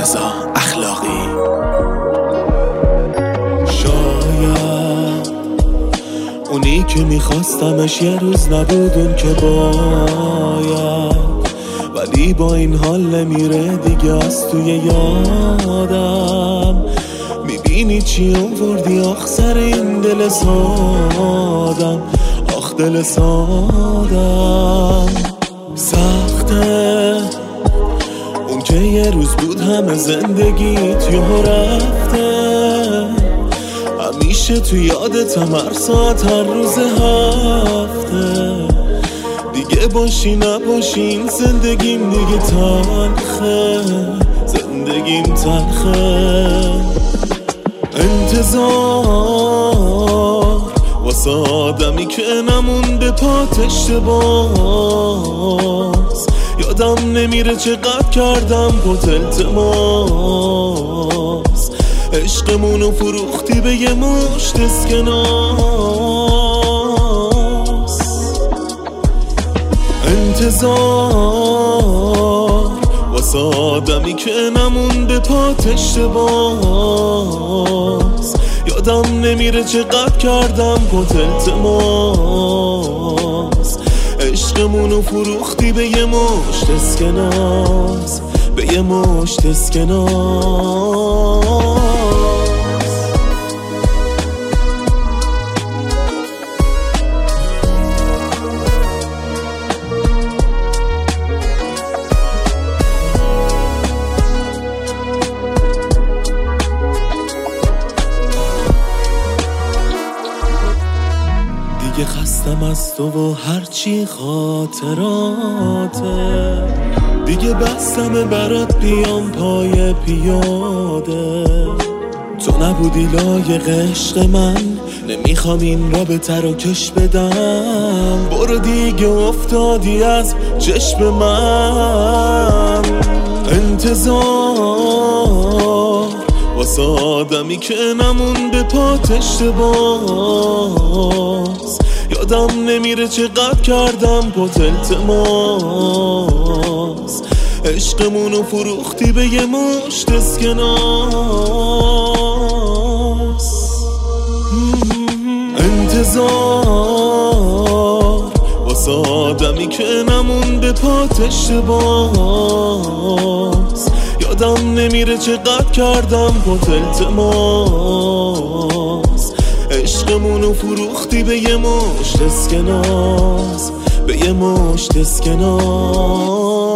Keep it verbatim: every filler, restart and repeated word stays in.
مرتضی اخلاقی. شاید اونی که میخواستمش یه روز نبود اون که باید، ولی با این حال نمیره دیگه از توی یادم. میبینی چی آوردی آخ سر این دل سادم، آخ دل سادم. سخته اون که یه روز بود همه زندگیت یهو رفته، همیشه تو یادتم هر ساعت هر روز هفته. دیگه باشی نباشی این زندگیم دیگه تلخه، زندگیم تلخه. انتظار واسه آدمی که نمونده پات اشتباس، یادم نمیره چقدر کردم پات التماس. عشقمونو فروختی به یه مشت اسکناس. انتظار واسه آدمی که نمونده پات اشتباس، یادم نمیره چقدر کردم پات التماس. عشقمونو فروختی به یه مشت اسکناس، به یه مشت اسکناس. دیگه خستم از تو و هرچی خاطراته، دیگه بستم برات بیام پای پیاده. تو نبودی لایق عشق من، نمیخوام این رابطه رو کش بدم. برو دیگه افتادی از چشم من. انتظار واسه آدمی که نمونده پات اشتباس، یادم نمیره چقدر کردم پات التماس. عشقمونو فروختی به یه مشت اسکناس. انتظار واسه آدمی که نمونده پات اشتباس، یادم نمیره چقدر کردم پات التماس. عشقمونو فروختی به یه مشت اسکناس، به یه مشت اسکناس.